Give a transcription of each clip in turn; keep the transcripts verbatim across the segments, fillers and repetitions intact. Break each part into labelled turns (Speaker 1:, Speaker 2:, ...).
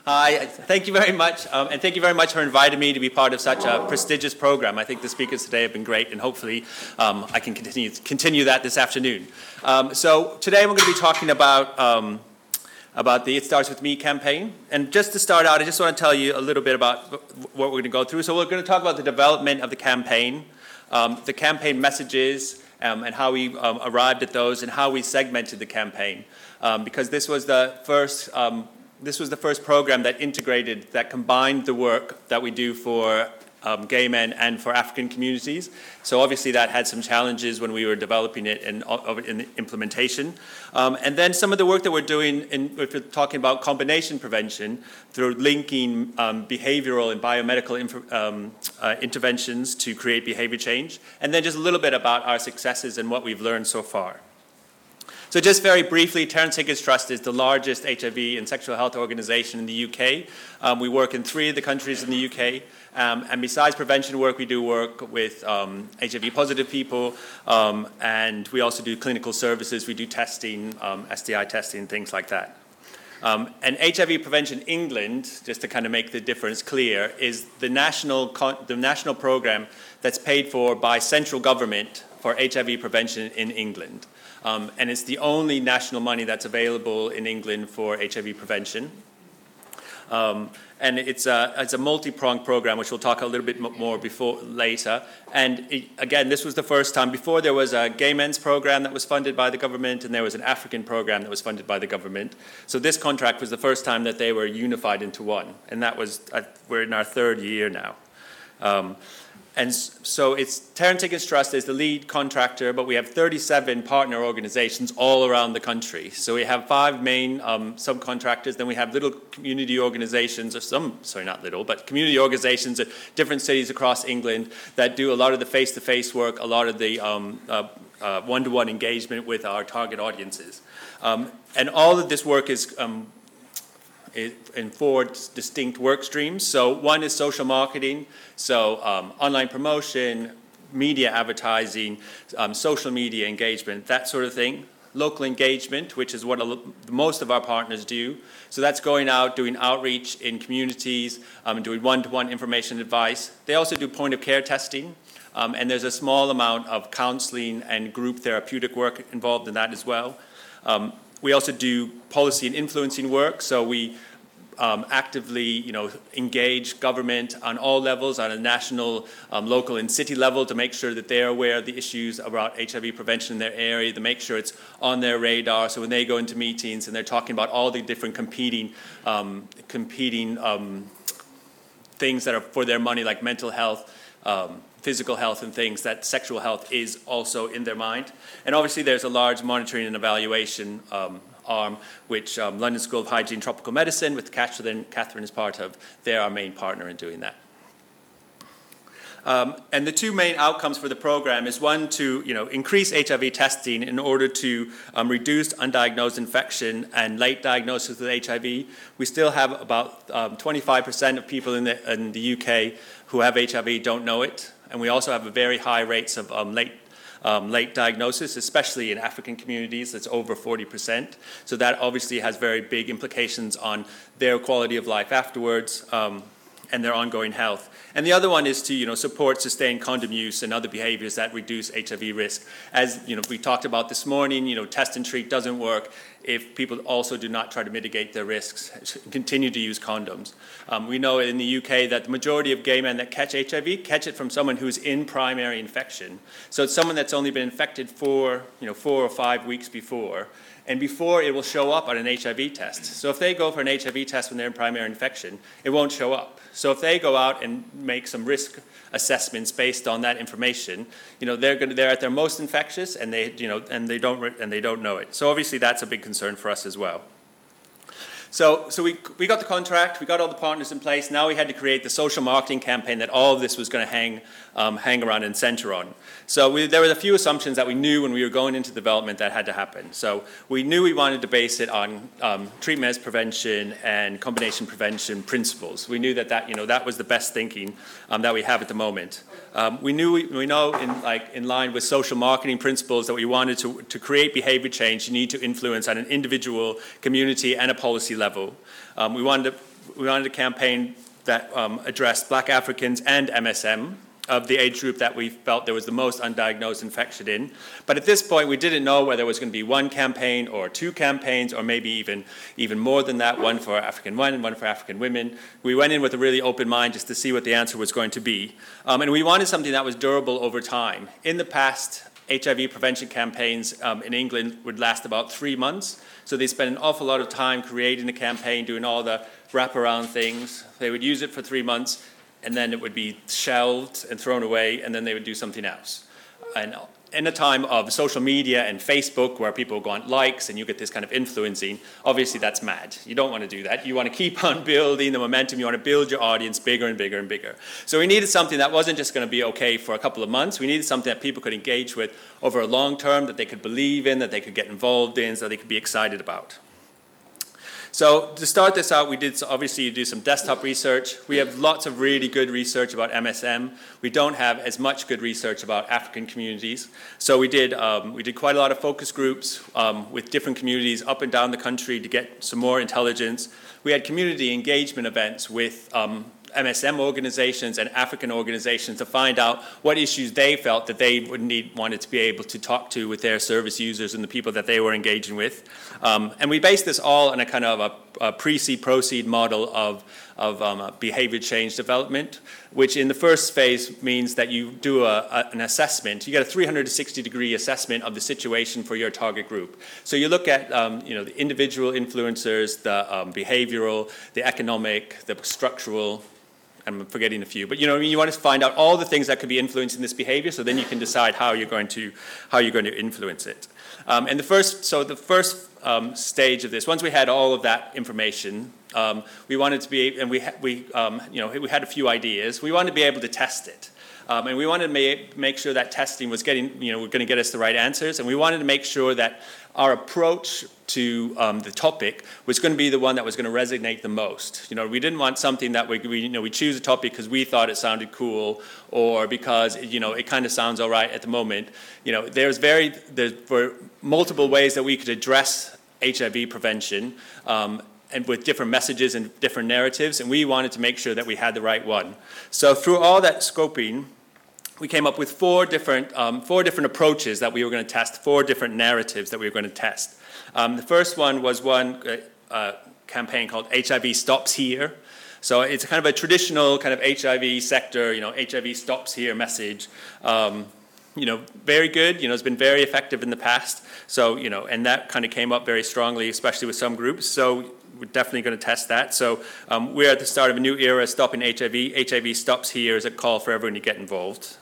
Speaker 1: Hi, thank you very much, um, and thank you very much for inviting me to be part of such a prestigious program. I think the speakers today have been great, and hopefully um, I can continue, continue that this afternoon. Um, so today we're going to be talking about, um, about the It Starts With Me campaign. And just to start out, I just want to tell you a little bit about what we're going to go through. So we're going to talk about the development of the campaign, um, the campaign messages, um, and how we um, arrived at those, and how we segmented the campaign. Um, because this was the first um, This was the first program that integrated, that combined the work that we do for um, gay men and for African communities. So obviously that had some challenges when we were developing it and in the implementation. Um, and then some of the work that we're doing, in, if we're talking about combination prevention, through linking um, behavioral and biomedical inf um, uh, interventions to create behavior change. And then just a little bit about our successes and what we've learned so far. So just very briefly, Terence Higgins Trust is the largest H I V and sexual health organization in the U K. Um, we work in three of the countries in the U K. Um, and besides prevention work, we do work with um, H I V positive people. Um, and we also do clinical services. We do testing, um, S T I testing, things like that. Um, and H I V Prevention England, just to kind of make the difference clear, is the national, con the national program that's paid for by central government for H I V prevention in England. Um, and it's the only national money that's available in England for H I V prevention. Um, and it's a, it's a multi-pronged program, which we'll talk a little bit more before later. And it, again, this was the first time. Before, there was a gay men's program that was funded by the government, and there was an African program that was funded by the government. So this contract was the first time that they were unified into one. And that was, uh, we're in our third year now. Um, And so it's Terence Higgins Trust is the lead contractor, but we have thirty-seven partner organizations all around the country. So we have five main um, subcontractors, then we have little community organizations, or some, sorry, not little, but community organizations at different cities across England that do a lot of the face-to-face work, a lot of the um, uh, uh, one-to-one engagement with our target audiences. Um, and all of this work is um, in four distinct work streams. So one is social marketing, so um, online promotion, media advertising, um, social media engagement, that sort of thing. Local engagement, which is what a, most of our partners do. So that's going out, doing outreach in communities, um, doing one-to-one information advice. They also do point-of-care testing, um, and there's a small amount of counseling and group therapeutic work involved in that as well. Um, We also do policy and influencing work, so we um, actively, you know, engage government on all levels, on a national, um, local, and city level, to make sure that they're aware of the issues about H I V prevention in their area, to make sure it's on their radar. So when they go into meetings and they're talking about all the different competing, um, competing um, things that are for their money, like mental health, um, physical health and things, that sexual health is also in their mind. And obviously there's a large monitoring and evaluation um, arm, which um, London School of Hygiene and Tropical Medicine, with Catherine, Catherine is part of. They're our main partner in doing that. Um, and the two main outcomes for the program is, one, to you know, increase H I V testing in order to um, reduce undiagnosed infection and late diagnosis with H I V. We still have about um, twenty-five percent of people in the, in the U K who have H I V don't know it. And we also have a very high rates of um, late, um, late diagnosis, especially in African communities. It's over forty percent. So that obviously has very big implications on their quality of life afterwards, um, and their ongoing health. And the other one is to, you know, support sustained condom use and other behaviors that reduce H I V risk. As, you know, we talked about this morning, you know, test and treat doesn't work if people also do not try to mitigate their risks, continue to use condoms. Um, we know in the U K that the majority of gay men that catch H I V catch it from someone who's in primary infection. So it's someone that's only been infected for, you know, four or five weeks before, and before it will show up on an H I V test. So if they go for an H I V test when they're in primary infection, it won't show up. So if they go out and make some risk assessments based on that information, you know, they're going to, they're at their most infectious, and they, you know, and they don't and they don't know it. So obviously that's a big concern for us as well. So, so we, we got the contract, we got all the partners in place. Now we had to create the social marketing campaign that all of this was going to hang, um, hang around and center on. So we, there were a few assumptions that we knew when we were going into development that had to happen. So we knew we wanted to base it on um, treatment as prevention and combination prevention principles. We knew that that, you know, that was the best thinking um, that we have at the moment. Um, we knew, we, we know in, like, in line with social marketing principles that we wanted to, to create behavior change, you need to influence on an individual, community, and a policy level. Um, we wanted to, we wanted a campaign that um, addressed Black Africans and M S M of the age group that we felt there was the most undiagnosed infection in. But at this point, we didn't know whether it was going to be one campaign or two campaigns, or maybe even, even more than that, one for African men and one for African women. We went in with a really open mind just to see what the answer was going to be. Um, and we wanted something that was durable over time. In the past, H I V prevention campaigns um, in England would last about three months. So they spent an awful lot of time creating a campaign, doing all the wraparound things. They would use it for three months, and then it would be shelved and thrown away, and then they would do something else. And in a time of social media and Facebook, where people want likes and you get this kind of influencing, obviously that's mad. You don't want to do that. You want to keep on building the momentum. You want to build your audience bigger and bigger and bigger. So we needed something that wasn't just going to be okay for a couple of months. We needed something that people could engage with over a long term, that they could believe in, that they could get involved in, so they could be excited about. So to start this out, we did obviously do some desktop research. We have lots of really good research about M S M. We don't have as much good research about African communities. So we did um, we did quite a lot of focus groups um, with different communities up and down the country to get some more intelligence. We had community engagement events with um, M S M organizations and African organizations to find out what issues they felt that they would need, wanted to be able to talk to with their service users and the people that they were engaging with. Um, and we based this all on a kind of a, a pre-seed, proceed model of, of um, behavior change development, which in the first phase means that you do a, a, an assessment. You get a three hundred sixty degree assessment of the situation for your target group. So you look at um, you know, the individual influencers, the um, behavioral, the economic, the structural, I'm forgetting a few, but you know, you want to find out all the things that could be influencing this behavior, so then you can decide how you're going to how you're going to influence it. Um, and the first, so the first um, stage of this, once we had all of that information, um, we wanted to be, and we ha- we um, you know we had a few ideas. We wanted to be able to test it. Um, and we wanted to ma- make sure that testing was getting, you know, we're going to get us the right answers. And we wanted to make sure that our approach to um, the topic was going to be the one that was going to resonate the most. You know, we didn't want something that we, we you know, we choose a topic because we thought it sounded cool, or because, you know, it kind of sounds all right at the moment. You know, there's very, there were multiple ways that we could address H I V prevention, um, and with different messages and different narratives, and we wanted to make sure that we had the right one. So through all that scoping, we came up with four different, um, four different approaches that we were going to test, four different narratives that we were going to test. Um, the first one was one uh, uh, campaign called H I V Stops Here. So it's kind of a traditional kind of H I V sector, you know, H I V stops here message. Um, you know, very good, you know, it's been very effective in the past. So, you know, and that kind of came up very strongly, especially with some groups. So we're definitely going to test that. So um, we're at the start of a new era, stopping H I V. H I V Stops Here is a call for everyone to get involved.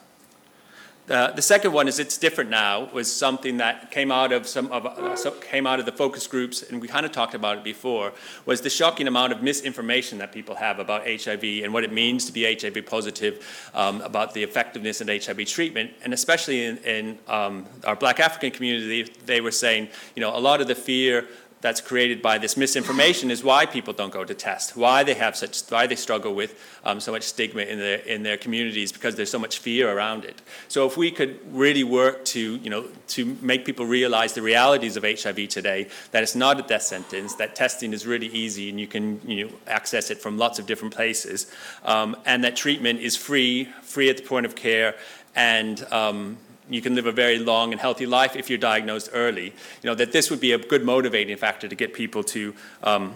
Speaker 1: Uh, the second one is It's Different Now, was something that came out of some of uh, so came out of the focus groups, and we kind of talked about it before, was the shocking amount of misinformation that people have about H I V and what it means to be H I V positive, um, about the effectiveness of H I V treatment, and especially in, in um, our Black African community, they were saying, you know, a lot of the fear that's created by this misinformation is why people don't go to test, why they have such, why they struggle with um, so much stigma in their in their communities, because there's so much fear around it. So if we could really work to, you know, to make people realize the realities of H I V today, that it's not a death sentence, that testing is really easy and you can, you know, access it from lots of different places, um, and that treatment is free, free at the point of care, and um, you can live a very long and healthy life if you're diagnosed early. You know, that this would be a good motivating factor to get people to, um,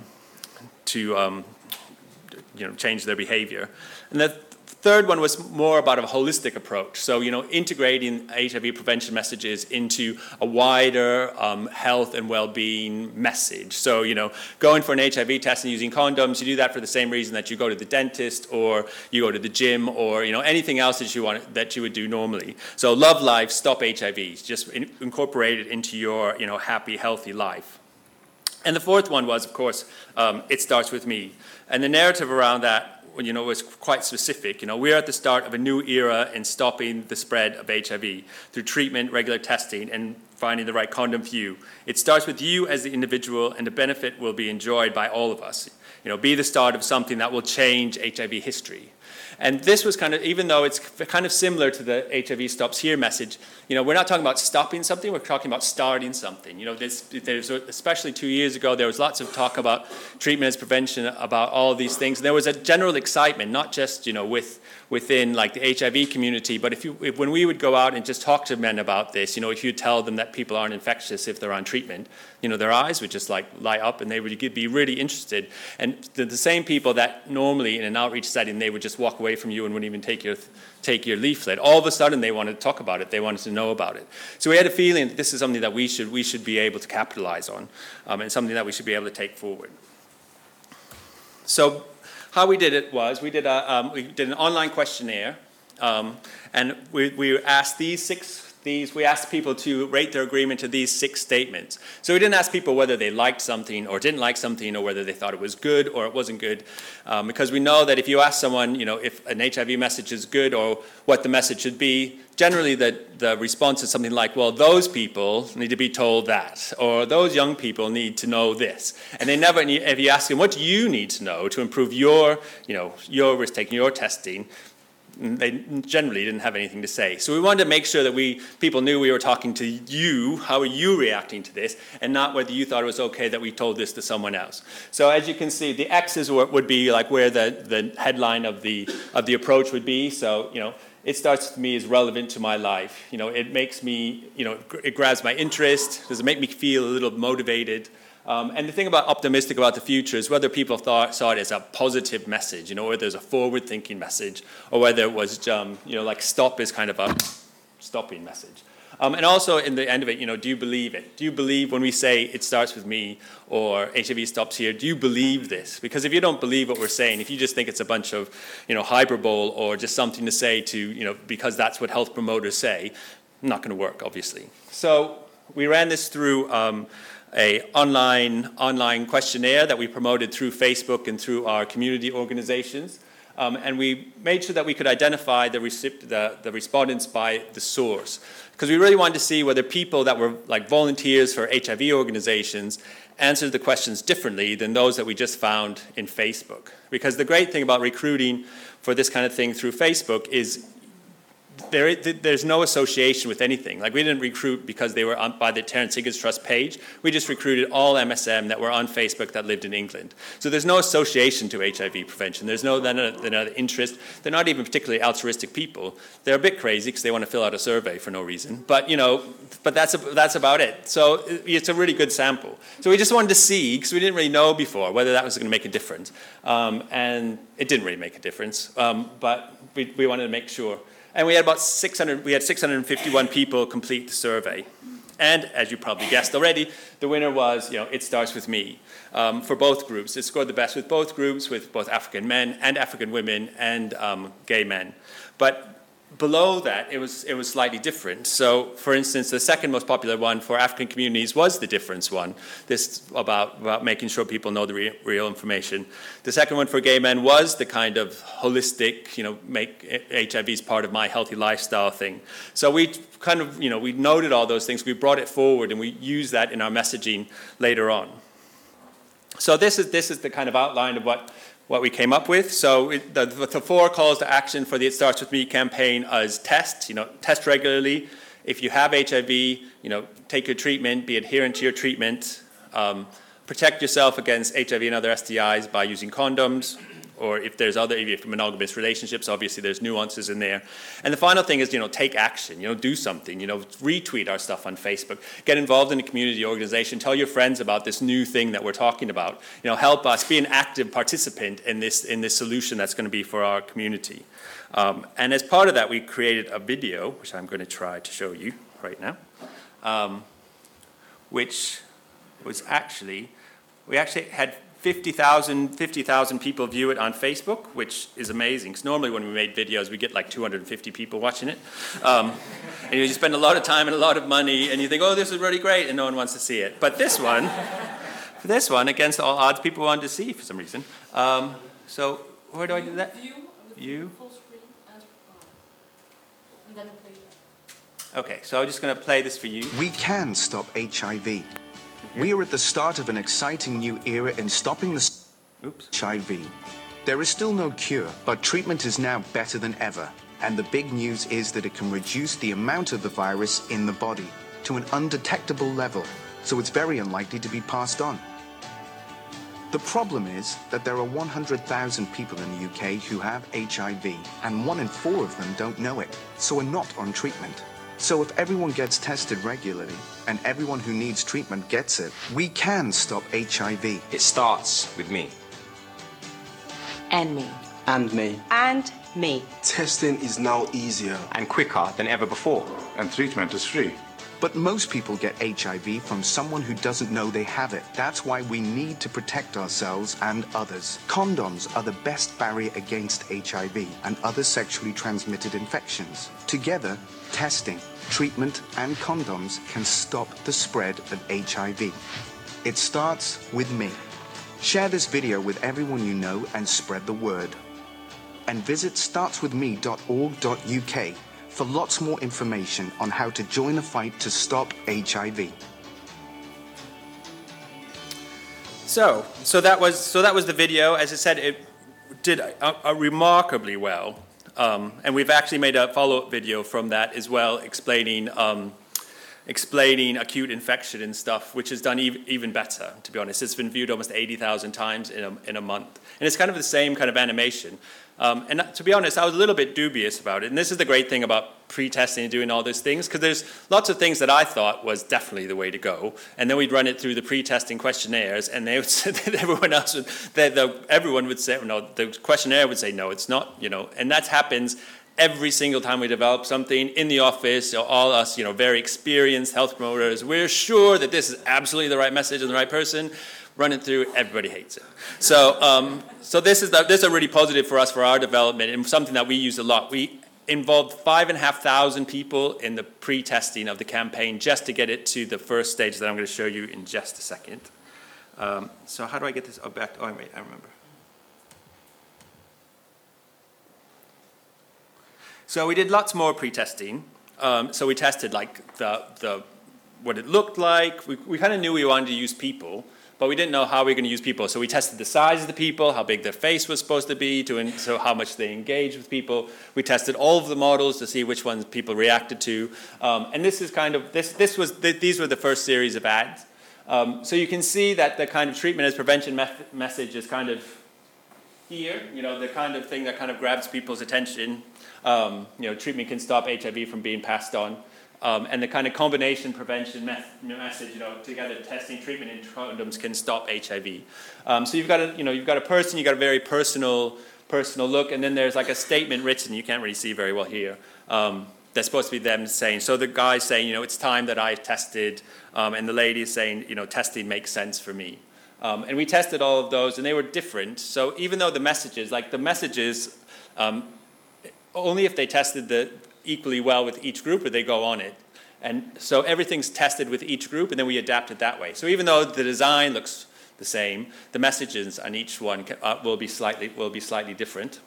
Speaker 1: to um, you know, change their behavior. And the third one was more about a holistic approach. So, you know, integrating H I V prevention messages into a wider um, health and well-being message. So, you know, going for an H I V test and using condoms, you do that for the same reason that you go to the dentist or you go to the gym or, you know, anything else that you want that you would do normally. So, love life, stop H I V. Just in, incorporate it into your, you know, happy, healthy life. And the fourth one was, of course, um, It Starts With Me. And the narrative around that, you know, was quite specific. You know, we're at the start of a new era in stopping the spread of H I V through treatment, regular testing, and finding the right condom for you. It starts with you as the individual, and the benefit will be enjoyed by all of us. You know, be the start of something that will change H I V history. And this was kind of, even though it's kind of similar to the H I V stops here message, you know, we're not talking about stopping something, we're talking about starting something. You know, there's, there's especially two years ago, there was lots of talk about treatment as prevention, about all of these things. And there was a general excitement, not just, you know, with within like the H I V community, but if you, if, when we would go out and just talk to men about this, you know, if you tell them that people aren't infectious if they're on treatment, you know, their eyes would just like light up and they would be really interested. And the, the same people that normally in an outreach setting, they would just walk away from you and wouldn't even take your, take your leaflet. All of a sudden they wanted to talk about it, they wanted to know about it. So we had a feeling that this is something that we should, we should be able to capitalize on, um, and something that we should be able to take forward. So how we did it was, we did, a, um, we did an online questionnaire, um, and we, we asked these six, these, we asked people to rate their agreement to these six statements. So we didn't ask people whether they liked something or didn't like something, or whether they thought it was good or it wasn't good, um, because we know that if you ask someone, you know, if an H I V message is good or what the message should be, generally the, the response is something like, well, those people need to be told that, or those young people need to know this. And they never, if you ask them, what do you need to know to improve your, you know, your risk taking, your testing, they generally didn't have anything to say. So we wanted to make sure that we, people knew we were talking to you, how are you reacting to this, and not whether you thought it was okay that we told this to someone else. So as you can see, the X's would be like where the, the headline of the, of the approach would be. So, you know, it starts with me is relevant to my life. You know, it makes me, you know, it grabs my interest. Does it make me feel a little motivated? Um, and the thing about optimistic about the future is whether people thought, saw it as a positive message, you know, whether there's a forward-thinking message, or whether it was, um, you know, like stop is kind of a stopping message. Um, and also in the end of it, you know, do you believe it? Do you believe when we say it starts with me or H I V stops here, do you believe this? Because if you don't believe what we're saying, if you just think it's a bunch of, you know, hyperbole or just something to say to, you know, because that's what health promoters say, not going to work, obviously. So we ran this through um, a online, online questionnaire that we promoted through Facebook and through our community organizations. Um, and we made sure that we could identify the, the, the respondents by the source. Because we really wanted to see whether people that were like volunteers for H I V organizations answered the questions differently than those that we just found in Facebook. Because the great thing about recruiting for this kind of thing through Facebook is There, there's no association with anything. Like we didn't recruit because they were on, by the Terence Higgins Trust page. We just recruited all M S M that were on Facebook that lived in England. So there's no association to H I V prevention. There's no they're not, they're not interest. They're not even particularly altruistic people. They're a bit crazy because they want to fill out a survey for no reason. But you know, but that's a, that's about it. So it's a really good sample. So we just wanted to see, because we didn't really know before whether that was going to make a difference, um, and it didn't really make a difference. Um, but we, we wanted to make sure. And we had about six hundred, we had six hundred fifty-one people complete the survey. And as you probably guessed already, the winner was, you know, It Starts With Me um, for both groups. It scored the best with both groups, with both African men and African women and um, gay men. But below that, it was, it was slightly different. So, for instance, the second most popular one for African communities was the difference one, this about, about making sure people know the re real information. The second one for gay men was the kind of holistic, you know, make H I V's part of my healthy lifestyle thing. So we kind of, you know, we noted all those things, we brought it forward, and we used that in our messaging later on. So this is, this is the kind of outline of what what we came up with. So it, the, the four calls to action for the It Starts With Me campaign is test, you know, test regularly. If you have H I V, you know, take your treatment, be adherent to your treatment, um, protect yourself against H I V and other S T Is by using condoms, or if there's other, if you have monogamous relationships, obviously there's nuances in there. And the final thing is, you know, take action, you know, do something, you know, retweet our stuff on Facebook, get involved in a community organization, tell your friends about this new thing that we're talking about, you know, help us be an active participant in this, in this solution that's going to be for our community. Um, and as part of that, we created a video, which I'm going to try to show you right now, um, which was actually, we actually had fifty thousand people view it on Facebook, which is amazing, because normally when we made videos, we get like two hundred fifty people watching it. Um, and you spend a lot of time and a lot of money, and you think, oh, this is really great, and no one wants to see it. But this one, for this one, against all odds, people wanted to see for some reason. Um, so where do I do that? View. Full screen as and then play. Okay, so I'm just going to play this for you.
Speaker 2: We can stop H I V. We are at the start of an exciting new era in stopping the Oops. H I V. There is still no cure, but treatment is now better than ever. And the big news is that it can reduce the amount of the virus in the body to an undetectable level, so it's very unlikely to be passed on. The problem is that there are one hundred thousand people in the U K who have H I V, and one in four of them don't know it, so are not on treatment. So if everyone gets tested regularly, and everyone who needs treatment gets it, we can stop H I V.
Speaker 3: It starts with me.
Speaker 4: And me.
Speaker 5: And me.
Speaker 4: And me.
Speaker 5: Testing is now easier.
Speaker 3: And quicker than ever before.
Speaker 6: And treatment is free.
Speaker 2: But most people get H I V from someone who doesn't know they have it. That's why we need to protect ourselves and others. Condoms are the best barrier against H I V and other sexually transmitted infections. Together, testing, treatment, and condoms can stop the spread of H I V. It starts with me. Share this video with everyone you know and spread the word. And visit starts with me dot org dot U K for lots more information on how to join the fight to stop H I V.
Speaker 1: So, so that was so that was the video. As I said, it did a, a remarkably well, um, and we've actually made a follow-up video from that as well, explaining um, explaining acute infection and stuff, which has done ev even better. To be honest, it's been viewed almost eighty thousand times in a in a month, and it's kind of the same kind of animation. Um, and to be honest, I was a little bit dubious about it. And this is the great thing about pre-testing and doing all those things, because there's lots of things that I thought was definitely the way to go. And then we'd run it through the pre-testing questionnaires, and they would say that everyone else would, that the, everyone would say, no, the questionnaire would say, no, it's not, you know. And that happens every single time we develop something in the office. So all us, you know, very experienced health promoters, we're sure that this is absolutely the right message and the right person. Run it through, everybody hates it. So, um, so this is the, this is a really positive for us for our development, and something that we use a lot. We involved five and a half thousand people in the pre-testing of the campaign just to get it to the first stage that I'm going to show you in just a second. Um, so how do I get this? Oh, back. Oh, wait, I remember. So we did lots more pre-testing. Um, so we tested like the the what it looked like. We we kind of knew we wanted to use people, but we didn't know how we were going to use people. So we tested the size of the people, how big their face was supposed to be, to so how much they engaged with people. We tested all of the models to see which ones people reacted to. Um, and this is kind of, this, this was, th these were the first series of ads. Um, so you can see that the kind of treatment as prevention me message is kind of here, you know, the kind of thing that kind of grabs people's attention. Um, you know, treatment can stop H I V from being passed on. Um, and the kind of combination prevention me message, you know, together testing, treatment, and condoms can stop H I V. Um, so you've got a, you know, you've got a person, you've got a very personal, personal look, and then there's like a statement written. You can't really see very well here. Um, that's supposed to be them saying. So the guy's saying, you know, it's time that I tested, um, and the lady is saying, you know, testing makes sense for me. Um, and we tested all of those, and they were different. So even though the messages, like the messages, um, only if they tested the equally well with each group or they go on it. And so everything's tested with each group, and then we adapt it that way. So even though the design looks the same, the messages on each one can, uh, will be slightly will be slightly different.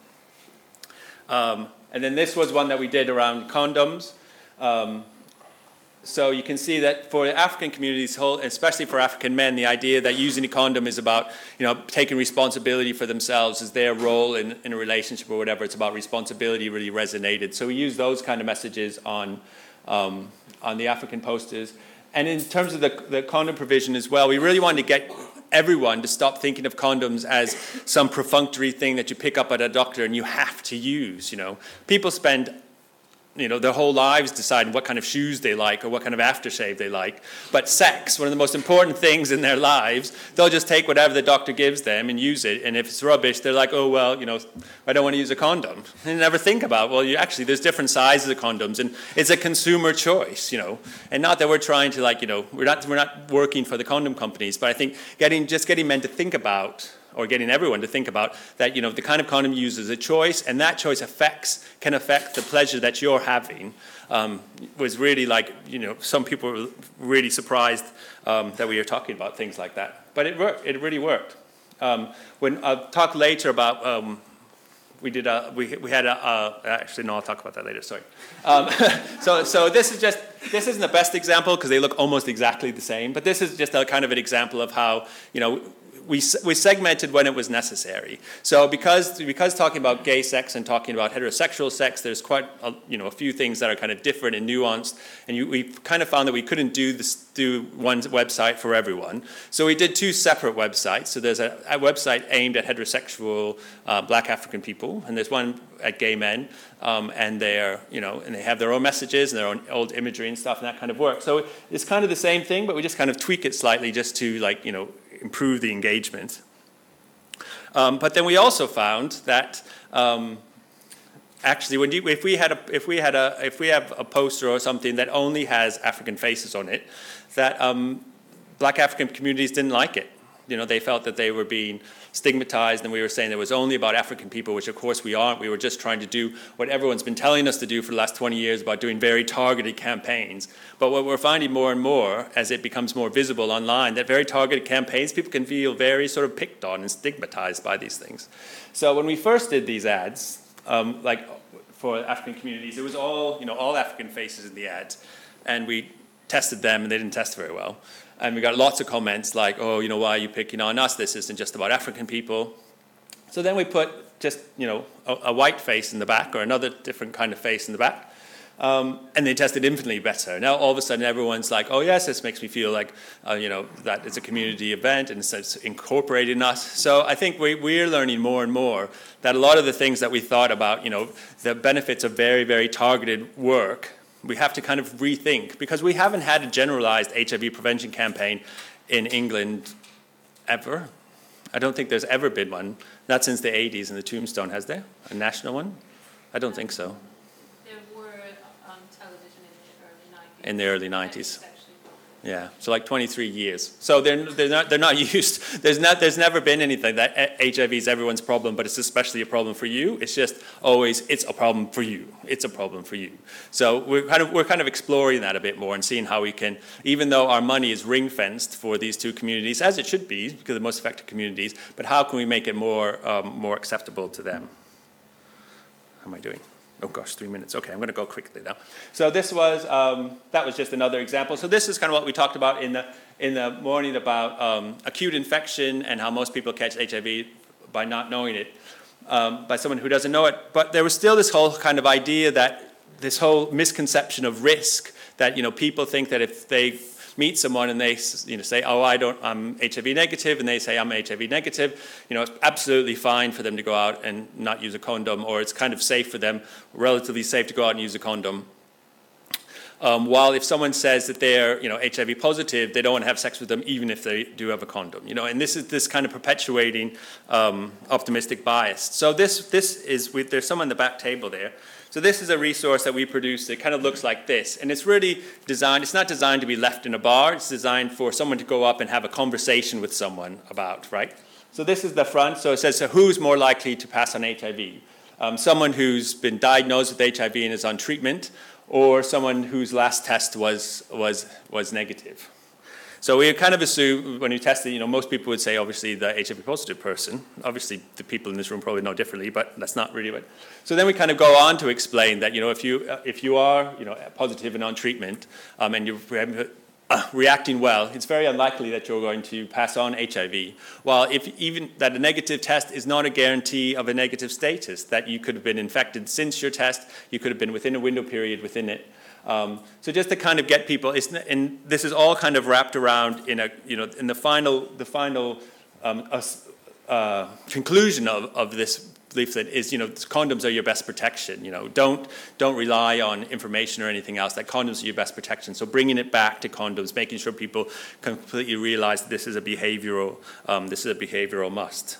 Speaker 1: Um, and then this was one that we did around condoms. Um, so you can see that for the African communities, especially for African men, the idea that using a condom is about, you know, taking responsibility for themselves, is their role in, in a relationship or whatever. It's about responsibility really resonated. So we use those kind of messages on, um, on the African posters. And in terms of the, the condom provision as well, we really wanted to get everyone to stop thinking of condoms as some perfunctory thing that you pick up at a doctor and you have to use, you know. People spend, you know, their whole lives deciding what kind of shoes they like or what kind of aftershave they like. But sex, one of the most important things in their lives, they'll just take whatever the doctor gives them and use it. And if it's rubbish, they're like, oh, well, you know, I don't want to use a condom. And never think about, well, you actually, there's different sizes of condoms, and it's a consumer choice, you know. And not that we're trying to, like, you know, we're not, we're not working for the condom companies, but I think getting, just getting men to think about, or getting everyone to think about that, you know, the kind of condom you use is a choice, and that choice affects, can affect the pleasure that you're having, um, was really like, you know, some people were really surprised um, that we were talking about things like that. But it worked, it really worked. Um, when I'll talk later about, um, we did a, we, we had a, uh, actually no, I'll talk about that later, sorry. Um, so, so this is just, this isn't the best example because they look almost exactly the same, but this is just a kind of an example of how, you know, we, we segmented when it was necessary. So because, because talking about gay sex and talking about heterosexual sex, there's quite a, you know, a few things that are kind of different and nuanced, and you, we kind of found that we couldn't do, this, do one website for everyone. So we did two separate websites. So there's a, a website aimed at heterosexual uh, black African people, and there's one at gay men, um, and they're, you know, and they have their own messages and their own old imagery and stuff, and that kind of work. So it's kind of the same thing, but we just kind of tweak it slightly just to, like, you know, improve the engagement. Um, but then we also found that um, actually, when you, if we had a if we had a if we have a poster or something that only has African faces on it, that um, black African communities didn't like it. You know, they felt that they were being stigmatized, and we were saying it was only about African people, which of course we aren't. We were just trying to do what everyone's been telling us to do for the last twenty years about doing very targeted campaigns. But what we're finding more and more, as it becomes more visible online, that very targeted campaigns, people can feel very sort of picked on and stigmatized by these things. So when we first did these ads, um, like for African communities, it was all, you know, all African faces in the ads, and we tested them, and they didn't test very well. And we got lots of comments like, oh, you know, why are you picking on us? This isn't just about African people. So then we put just, you know, a, a white face in the back or another different kind of face in the back. Um, and they tested infinitely better. Now all of a sudden everyone's like, oh yes, this makes me feel like, uh, you know, that it's a community event and it's, it's incorporating us. So I think we, we're learning more and more that a lot of the things that we thought about, you know, the benefits of very, very targeted work, we have to kind of rethink, because we haven't had a generalized H I V prevention campaign in England ever. I don't think there's ever been one, not since the eighties in the Tombstone, has there? A national one? I don't think so.
Speaker 6: There were on television in the early nineties.
Speaker 1: In the early nineties. Yeah, so like twenty-three years. So they're they're not they're not used. There's not there's never been anything that H I V is everyone's problem, but it's especially a problem for you. It's just always it's a problem for you. It's a problem for you. So we're kind of we're kind of exploring that a bit more and seeing how we can, even though our money is ring fenced for these two communities, as it should be, because they're the most affected communities, but how can we make it more um, more acceptable to them? How am I doing? Oh gosh, three minutes. Okay, I'm going to go quickly now. So this was, um, that was just another example. So this is kind of what we talked about in the, in the morning about um, acute infection and how most people catch H I V by not knowing it, um, by someone who doesn't know it. But there was still this whole kind of idea that, this whole misconception of risk, that, you know, people think that if they meet someone and they, you know, say, oh, I don't, I'm H I V negative, and they say I'm H I V negative, you know, it's absolutely fine for them to go out and not use a condom, or it's kind of safe for them, relatively safe to go out and use a condom. Um, while if someone says that they're, you know, H I V positive, they don't want to have sex with them even if they do have a condom, you know, and this is this kind of perpetuating um, optimistic bias. So this, this is, with, there's some on the back table there. So this is a resource that we produced that kind of looks like this. And it's really designed, it's not designed to be left in a bar. It's designed for someone to go up and have a conversation with someone about, right? So this is the front. So it says, so who's more likely to pass on H I V? Um, someone who's been diagnosed with H I V and is on treatment, or someone whose last test was, was, was negative. So we kind of assume when we tested, you know, most people would say obviously the H I V positive person. Obviously the people in this room probably know differently, but that's not really what. So then we kind of go on to explain that, you know, if you if you are, you know, positive and on treatment, um, and you're uh, reacting well, it's very unlikely that you're going to pass on H I V. While if even that a negative test is not a guarantee of a negative status, that you could have been infected since your test, you could have been within a window period within it. Um, so just to kind of get people, it's, and this is all kind of wrapped around in a, you know, in the final, the final um, uh, uh, conclusion of, of this leaflet is, you know, condoms are your best protection. You know, don't don't rely on information or anything else. That condoms are your best protection. So bringing it back to condoms, making sure people completely realize that this is a behavioral, um, this is a behavioral must.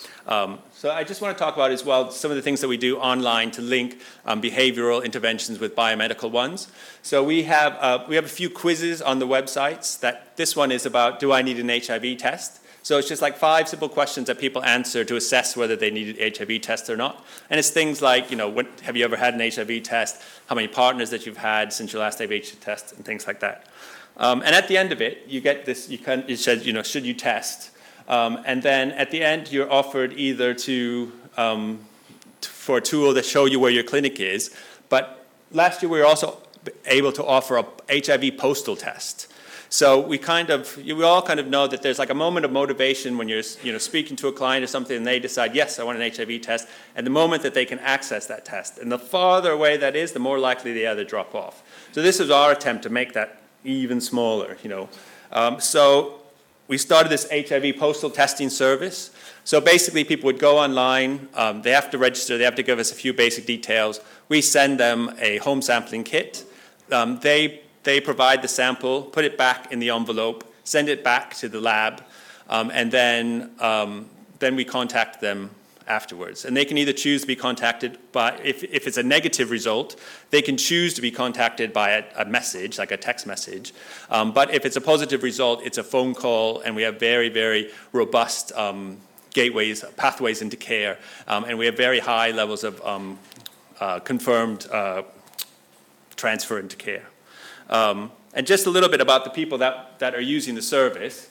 Speaker 1: Um, so I just want to talk about as well some of the things that we do online to link um, behavioral interventions with biomedical ones. So we have uh, we have a few quizzes on the websites. That this one is about, do I need an H I V test? So it's just like five simple questions that people answer to assess whether they need an H I V test or not. And it's things like, you know, what, have you ever had an H I V test? How many partners that you've had since your last H I V test, and things like that. Um, and at the end of it, you get this. You can. It says, you know, should you test? Um, and then at the end, you're offered either to, um, t- for a tool that show you where your clinic is. But last year, we were also able to offer a H I V postal test. So we kind of, we all kind of know that there's like a moment of motivation when you're, you know, speaking to a client or something and they decide, yes, I want an H I V test, and the moment that they can access that test. And the farther away that is, the more likely they are to drop off. So this is our attempt to make that even smaller, you know. Um, so we started this H I V postal testing service. So basically people would go online, um, they have to register, they have to give us a few basic details. We send them a home sampling kit. Um, they They provide the sample, put it back in the envelope, send it back to the lab, um, and then, um, then we contact them afterwards. And they can either choose to be contacted by, if, if it's a negative result, they can choose to be contacted by a, a message, like a text message. Um, but if it's a positive result, it's a phone call, and we have very, very robust um, gateways, pathways into care, um, and we have very high levels of um, uh, confirmed uh, transfer into care. Um, and just a little bit about the people that, that are using the service.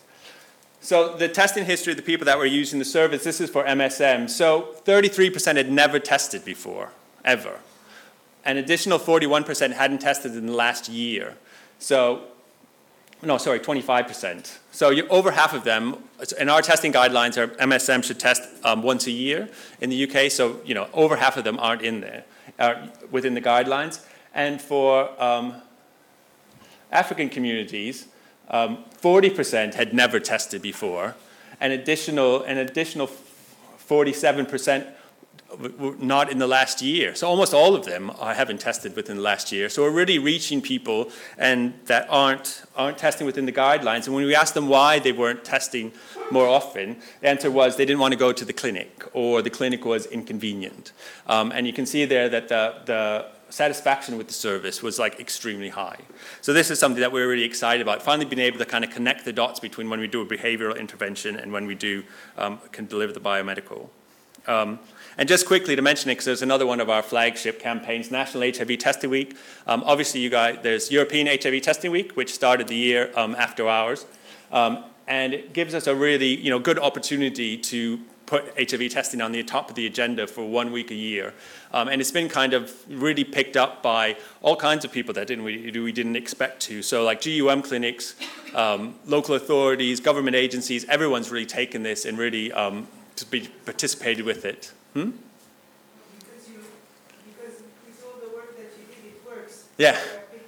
Speaker 1: So the testing history of the people that were using the service, this is for M S M. So thirty-three percent had never tested before, ever. An additional forty-one percent hadn't tested in the last year. So, no, sorry, twenty-five percent. So you, over half of them, in our testing guidelines, our M S M should test um, once a year in the U K. So, you know, over half of them aren't in there, are within the guidelines. And for um, African communities, um, forty percent had never tested before, an additional, an additional forty-seven percent were not in the last year. So almost all of them are, haven't tested within the last year. So we're really reaching people and that aren't, aren't testing within the guidelines. And when we asked them why they weren't testing more often, the answer was they didn't want to go to the clinic, or the clinic was inconvenient. Um, and you can see there that the, the satisfaction with the service was like extremely high. So this is something that we're really excited about, finally being able to kind of connect the dots between when we do a behavioral intervention and when we do um, can deliver the biomedical. Um, and just quickly to mention it, because there's another one of our flagship campaigns, National H I V Testing Week. Um, obviously, you guys, there's European H I V Testing Week, which started the year um, after ours, um, and it gives us a really, you know, good opportunity to put H I V testing on the top of the agenda for one week a year. Um, and it's been kind of really picked up by all kinds of people that didn't we, we didn't expect to. So like G U M clinics, um, local authorities, government agencies, everyone's really taken this and really um, to be participated with it. Hmm?
Speaker 7: Because, you, because with all the work that you did, it works.
Speaker 1: Yeah.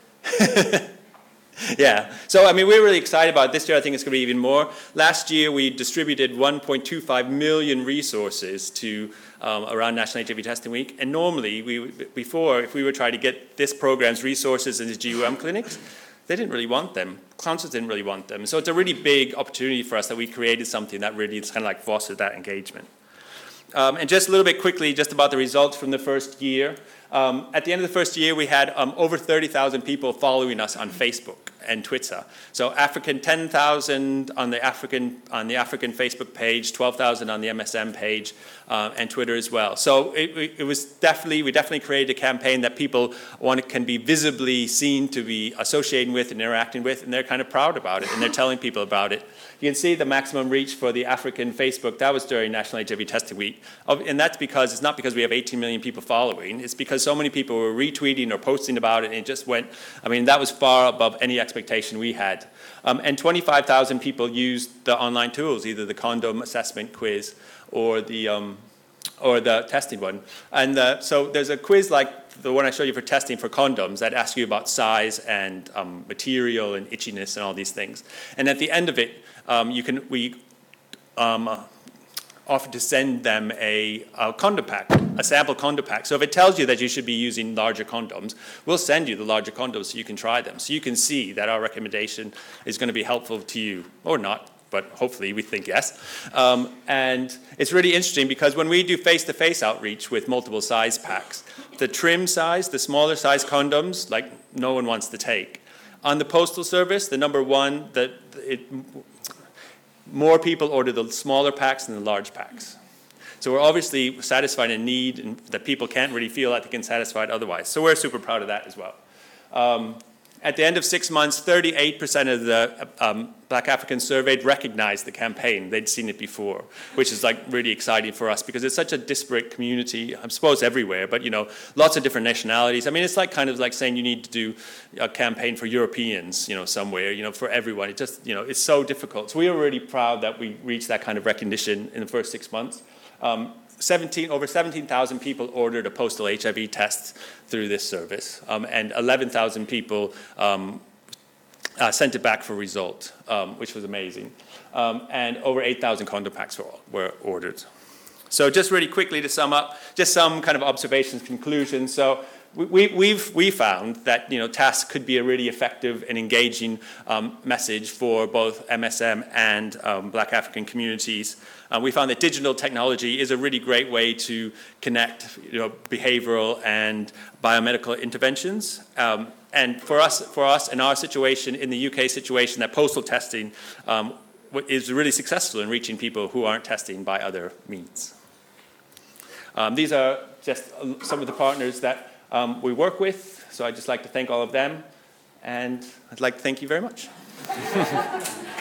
Speaker 1: Yeah, so I mean, we're really excited about it. This year. I think it's going to be even more. Last year, we distributed one point two five million resources to um, around National H I V Testing Week. And normally, we before, if we were trying to get this program's resources into G U M clinics, they didn't really want them. Councils didn't really want them. So it's a really big opportunity for us that we created something that really kind of like fostered that engagement. Um, and just a little bit quickly, just about the results from the first year. Um, at the end of the first year, we had um, over thirty thousand people following us on Facebook and Twitter. So African ten thousand on the African on the African Facebook page, twelve thousand on the M S M page, uh, and Twitter as well. So it, it was definitely we definitely created a campaign that people want can be visibly seen to be associating with and interacting with, and they're kind of proud about it, and they're telling people about it. You can see the maximum reach for the African Facebook. That was during National H I V Testing Week, and that's because it's not because we have eighteen million people following. It's because so many people were retweeting or posting about it, and it just went. I mean, that was far above any expectation we had. Um, and twenty-five thousand people used the online tools, either the condom assessment quiz or the um, or the testing one. And uh, so there's a quiz like the one I showed you for testing for condoms that asks you about size and um, material and itchiness and all these things. And at the end of it, um, you can we um, uh, offer to send them a, a condom pack, a sample condom pack. So if it tells you that you should be using larger condoms, we'll send you the larger condoms so you can try them. So you can see that our recommendation is going to be helpful to you, or not, but hopefully we think yes. Um, and it's really interesting because when we do face-to-face outreach with multiple size packs, the trim size, the smaller size condoms, like no one wants to take. On the Postal Service, the number one, the, it, more people order the smaller packs than the large packs. So we're obviously satisfying a need that people can't really feel that they can satisfy it otherwise. So we're super proud of that as well. Um, At the end of six months, thirty-eight percent of the um, Black Africans surveyed recognized the campaign. They'd seen it before, which is like really exciting for us because it's such a disparate community, I suppose everywhere, but you know, lots of different nationalities. I mean, it's like kind of like saying you need to do a campaign for Europeans, you know, somewhere, you know, for everyone. It just, you know, it's so difficult. So we were really proud that we reached that kind of recognition in the first six months. Um, seventeen, over seventeen thousand people ordered a postal H I V test through this service, um, and eleven thousand people um, uh, sent it back for result, um, which was amazing. Um, and over eight thousand condom packs were, were ordered. So just really quickly to sum up, just some kind of observations, conclusions. So we, we, we've we found that you know T A S could be a really effective and engaging um, message for both M S M and um, Black African communities. Uh, we found that digital technology is a really great way to connect you know, behavioral and biomedical interventions. Um, and for us, for us in our situation, in the U K situation, that postal testing um, is really successful in reaching people who aren't testing by other means. Um, these are just some of the partners that um, we work with, so I'd just like to thank all of them, and I'd like to thank you very much.